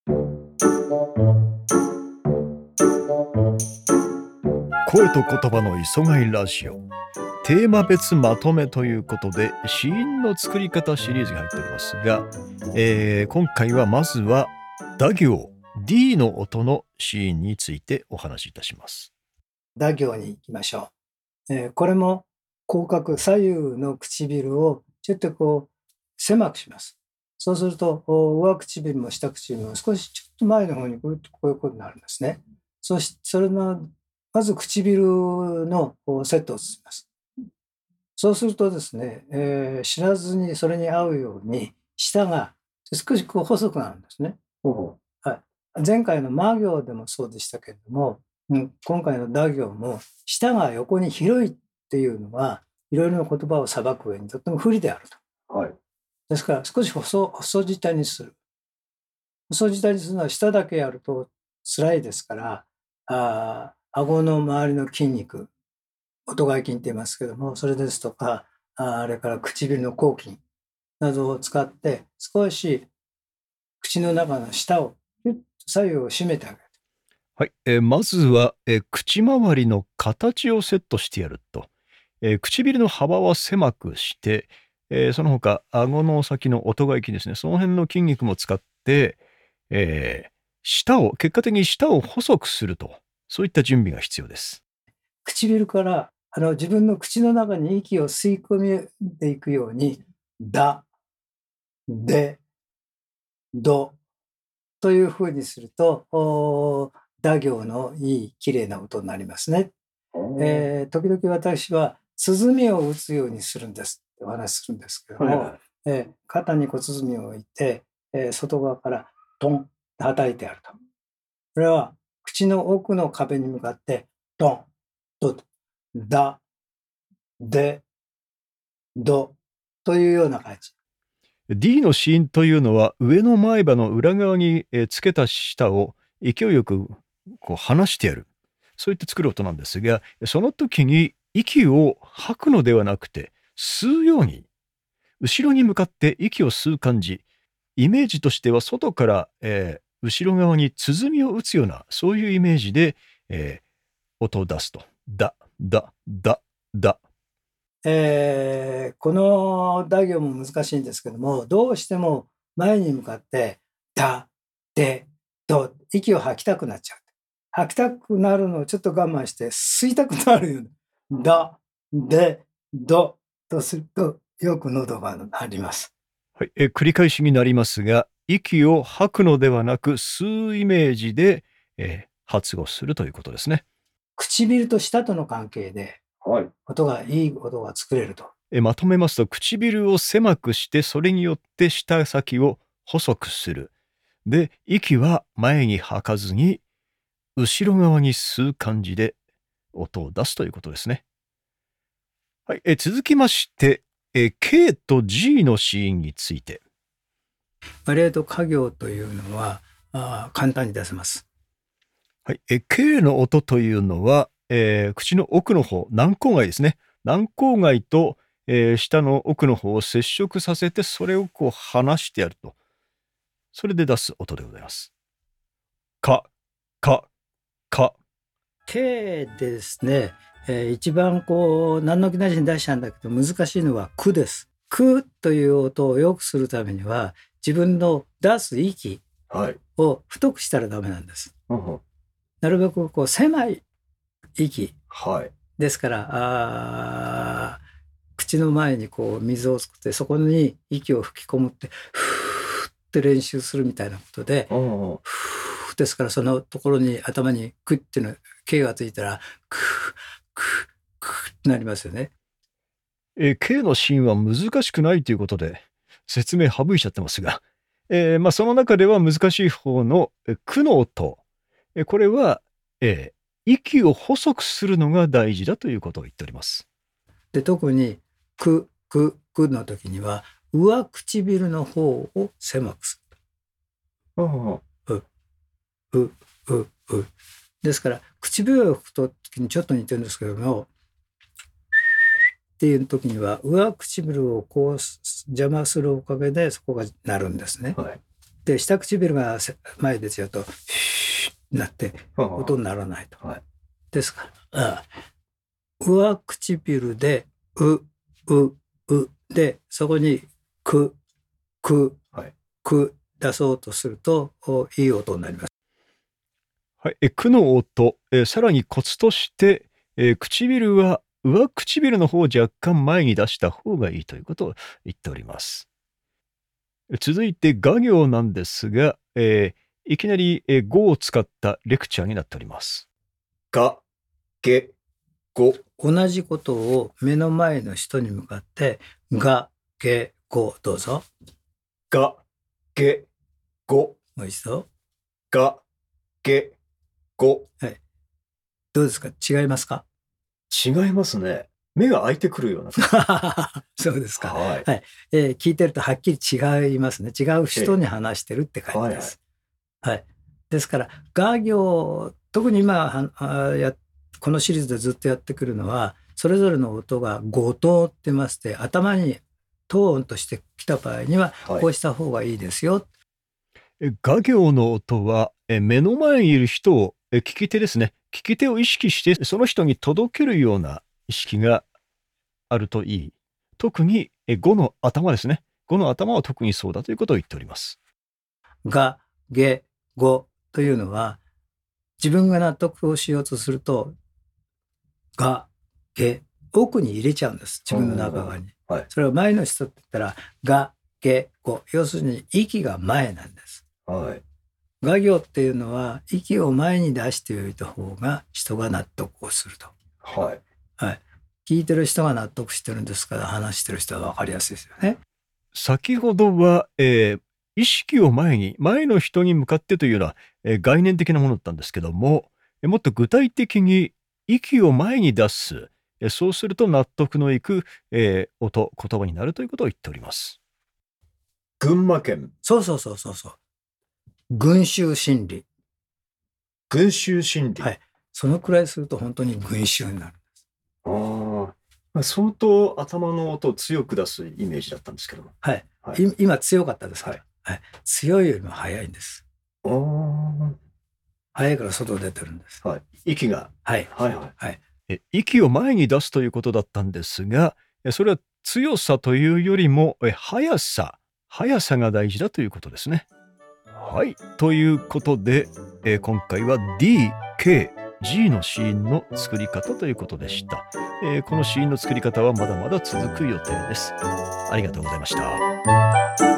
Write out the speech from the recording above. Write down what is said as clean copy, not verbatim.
声と言葉の磯貝ラジオ、テーマ別まとめということで子音の作り方シリーズが入っておりますが、今回はまずは打行 D の音の子音についてお話しいたします。 打行に行きましょう。これも口角左右の唇をちょっと狭くします。そうすると上唇も下唇も少しちょっと前の方にこういうことになるんですね。それのまず唇のセットをします。そうするとですね、知らずにそれに合うように舌が少し細くなるんですね。はい、前回の魔行でもそうでしたけれども、今回の打行も舌が横に広いっていうのはいろいろな言葉をさばく上にとっても不利であると。はい、ですから少し細舌にする。細舌にするのは舌だけやると辛いですから、顎の周りの筋肉、音外筋って言いますけども、それですとか、あれから唇の後筋などを使って少し口の中の舌を左右を締めてあげる。 はい、まずは、口周りの形をセットしてやると、唇の幅は狭くして、その他顎の先の音外筋ですね、その辺の筋肉も使って、結果的に舌を細くすると、そういった準備が必要です。 唇から自分の口の中に息を吸い込んでいくように、だ、で、どというふうにすると、打行のいい綺麗な音になりますね。時々私は鼓を打つようにするんですってお話しするんですけども、肩に小鼓を置いて、外側からトンって叩いてやると。これは口の奥の壁に向かってトンとだ、で、どというような感じ。 D の子音というのは上の前歯の裏側につけた舌を勢いよく離してやる、そういって作る音なんですが、その時に息を吐くのではなくて吸うように後ろに向かって息を吸う感じ、イメージとしては外から、後ろ側に鼓を打つようなそういうイメージで、音を出すと。だ、だ、だ、だ。 この打行も難しいんですけども、どうしても前に向かってだ、で、ど、息を吐きたくなっちゃう。吐きたくなるのをちょっと我慢して吸いたくなるような、だ、で、どとするとよく喉が鳴ります。 はい、繰り返しになりますが、息を吐くのではなく吸うイメージで、発語するということですね。 唇と舌との関係で、いい音が作れると。 まとめますと、唇を狭くしてそれによって舌先を細くする。で、息は前に吐かずに後ろ側に吸う感じで音を出すということですね。はい、続きまして、K と G の子音について。 例と家行というのは簡単に出せます。 はい、K の音というのは、口の奥の方、軟口蓋ですね。軟口蓋と、舌の奥の方を接触させて、それを離してやると。それで出す音でございます。か、か、か。 K でですね、一番何の気なしに出しちゃうんだけど難しいのはくです。くという音を良くするためには自分の出す息を太くしたらダメなんです。なるべく狭い息、ですから口の前に水を作ってそこに息を吹き込むってふーって練習するみたいなことで、ふーですからそのところに頭にクッっていうのKがついたらクークークーってなりますよね。 K の子音は難しくないということで説明省いちゃってますが、その中では難しい方のくの音、これは、息を細くするのが大事だということを言っております。 で特にくの時には上唇の方を狭くする。ですから唇を吹く時にちょっと似てるんですけどもっていう時には上唇を邪魔するおかげでそこが鳴るんですね。 で、下唇が前で強いと、シュッなって音にならないと。 はい。 ですから、上唇で、うで、そこにく出そうとすると、いい音になります。 はい。くの音、さらにコツとして、唇は上唇の方を若干前に出した方がいいということを言っております。続いて、画行なんですが、いきなり、語を使ったレクチャーになっております。が、げ、ご。 同じことを目の前の人に向かって、が、げ、ご、どうぞ。 が、げ、ご。 もう一度。 が、げ、ご。 はい。どうですか？違いますか？ 違いますね。目が開いてくるような。 そうですか。 はい。 はい。聞いてるとはっきり違いますね。違う人に話してるって感じです。はい。ですから、画行、特に今このシリーズでずっとやってくるのは、それぞれの音が語頭って言いまして、頭にトーンとしてきた場合には、こうした方がいいですよ。 画行の音は、目の前にいる人を、聞き手ですね。聞き手を意識して、その人に届けるような意識があるといい。特に、語の頭ですね。語の頭は特にそうだということを言っております。 が、げ、ごというのは、自分が納得をしようとすると、が、げ、奥に入れちゃうんです。自分の中側に。はい、それは前の人って言ったら、が、げ、ご。要するに、息が前なんです。はい。画行っていうのは、息を前に出しておいた方が人が納得をすると。はい。はい。聞いてる人が納得してるんですから、話してる人は分かりやすいですよね。 先ほどは、意識を前の人に向かってというような、概念的なものだったんですけども、もっと具体的に息を前に出す。そうすると納得のいく、音、言葉になるということを言っております。群馬県。 そう。群衆心理。 群衆心理。 はい。そのくらいすると本当に群衆になるんです。 相当頭の音を強く出すイメージだったんですけども。 はい。はい、今強かったですから、はい。強いよりも早いんです。早いから外出てるんです。 はい。息が。 はい。 息を前に出すということだったんですが、それは強さというよりも、速さが大事だということですね。はい。ということで、今回は D、K、G の子音の作り方ということでした。この子音の作り方はまだまだ続く予定です。ありがとうございました。